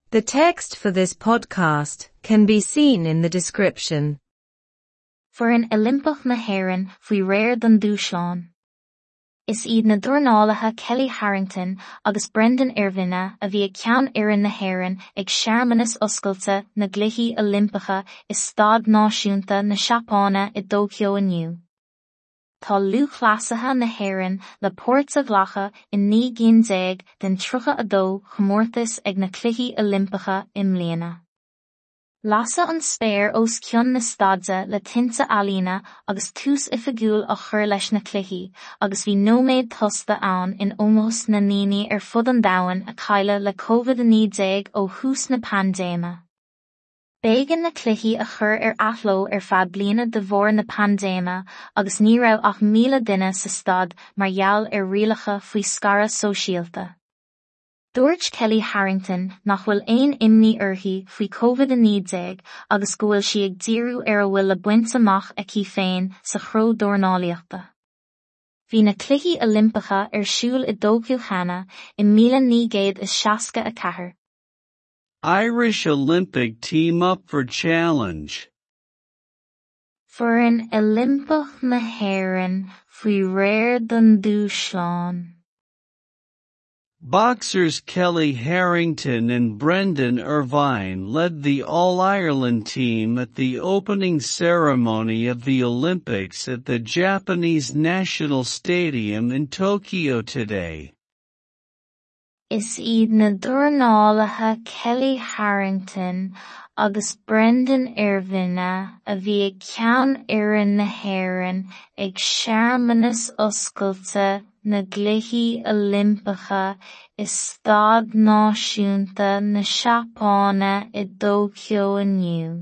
The text for this podcast can be seen in the description. For an Olympach na hÉireann faoi réir don dúshlán. Is iad na dornálatha Kelly Harrington agus Brendan Irvine a bhí ag ceann Éireann na hÉireann ag searmanas oscailte na gcluichí Olympacha is Stad Náisiúnta na Seapáine i Tokyo inniu. Tá luachlasatha na hÉireann le Port a Bhlacha in 19 den 32 chomórtas ag na cluichí Olympacha i mbliana. Lasa an spéir os cionn na stadsa le tinta alína agus tús ifigúil a chur leis na cluichí agus bhí nóméid tosta ann in ómós na níní fud an domhain a caille le COVID-19 ó thús na pandéma. Bégan na cluichí a chur athló fad bliana de bhór na pandéma agus ní raibh ach 1,000 duine sa stad mar gheall rialacha faoi scara sóisialta. Dúirt Kelly Harrington nach bhfuil aon imní uirthi faoi COVID-19 agus go bhfuil si ag díriú a bhfuil le buint amach aici féin sa chró dornálaíochta. Bhí na cluichí Olympacha siúl I Tokyo Chana I 1964. Irish Olympic team up for challenge. For an Olympach na hÉireann faoi réir don dúshlán. Boxers Kelly Harrington and Brendan Irvine led the All-Ireland team at the opening ceremony of the Olympics at the Japanese National Stadium in Tokyo today. Is iad na dornálatha Kelly Harrington agus Brendan Irvine a bhí ag ceann Éireann na hÉireann ag searmanas oscailte na gcluichí Olympacha I Stad Náisiúnta na Seapáine I Tokyo inniu.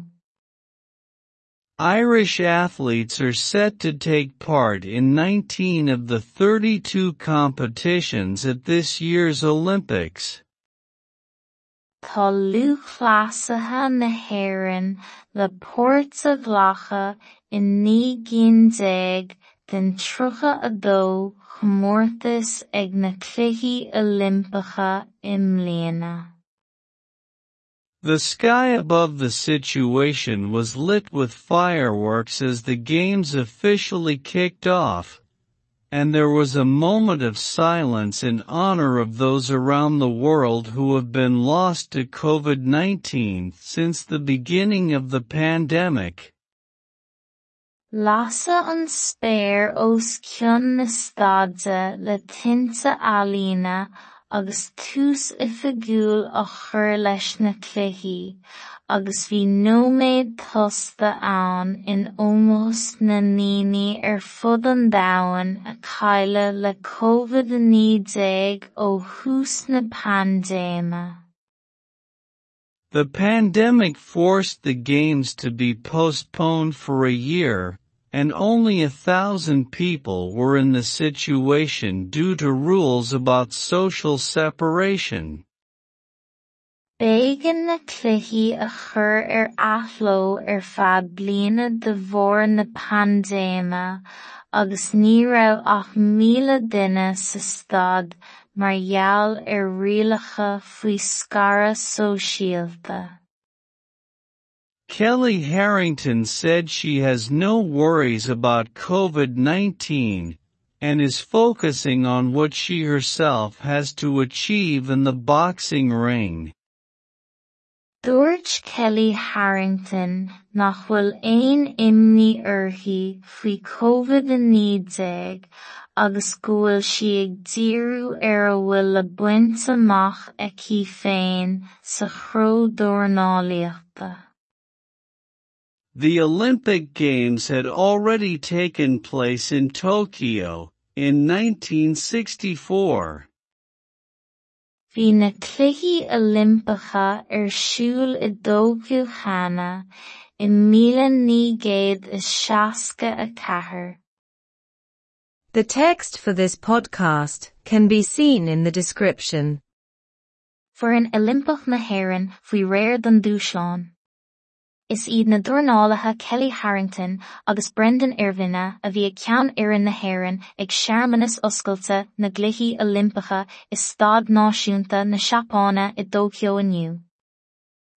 Irish athletes are set to take part in 19 of the 32 competitions at this year's Olympics. Tá luachlasatha na hÉireann le Port a Bhlacha in 19 den 32 chomórtas ag na cluichí Olympacha I mbliana. The sky above the situation was lit with fireworks as the games officially kicked off, and there was a moment of silence in honor of those around the world who have been lost to COVID-19 since the beginning of the pandemic. Lasa an spéir os cionn na stadsa le tinta alína agus tús ifigúil a chur leis na cluichí, agus bhí nóméid tosta ann in ómós na níní fud an domhain a caille le COVID-19 ó thús na pandéma. The pandemic forced the games to be postponed for a year, and only 1,000 people were in the situation due to rules about social separation. Bégan na cluichí a chur athló fad bliana de bhór na pandéma agus ní raibh ach 1,000 duine sa stad mar gheall rialacha faoi scara sóisialta. Kelly Harrington said she has no worries about COVID-19 and is focusing on what she herself has to achieve in the boxing ring. Dúirt Kelly Harrington nach bhfuil aon imní uirthi faoi COVID-19 agus go bhfuil si ag díriú bhfuil le buint amach aici féin sa chró dornálaíochta. The Olympic Games had already taken place in Tokyo in 1964. Bhí na cluichí Olympacha siúl I Tokyo Chana I 1964. The text for this podcast can be seen in the description. For an Olympach na hÉireann faoi réir don dúshlán. Is iad na dornálatha Kelly Harrington agus Brendan Irvine a bhí ag ceann Éireann na hÉireann ag searmanas oscailte na gcluichí Olympacha is Stad Náisiúnta na Seapáine I Tokyo inniu.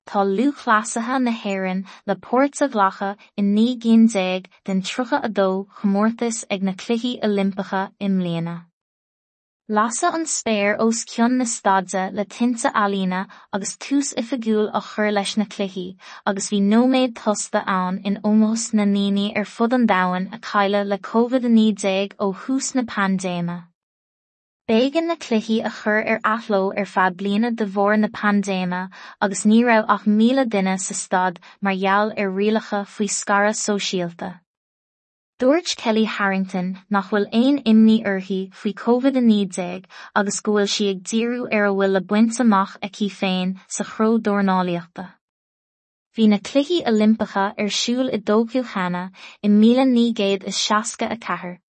tá luachlasatha na hÉireann le Port a Ghlacha in 1910 den 32 chomórtas ag na cluichí Olimpeacha i Mbliana. Lasa an spéir os cionn na staidse le tinte alína agus tús ifigúil a chur leis na cluichí, agus bhí nóméid tosta ann in ómós na níní ar fud an domhain a caille le COVID-19 ó thús na pandéime. Bégan na cluichí a chur ar athló ar fad bliana de bhór na pandéime agus ní raibh ach 1,000 duine sa stad mar gheall ar rialacha faoi scara sóisialta. Dúirt Kelly Harrington nach bhfuil aon imní uirthi faoi COVID-19 agus go bhfuil si ag díriú ar a bhfuil le baint amach aici féin sa chró dornálaíochta. Bhí na cluichí Olimpeacha ar siúl i Dóiciú Chana in 1964